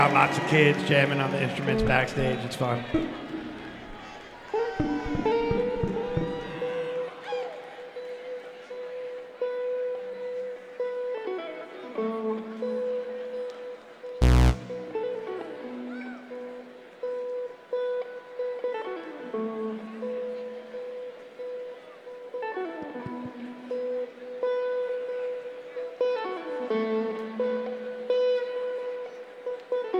Lots of kids jamming on the instruments backstage. It's fun.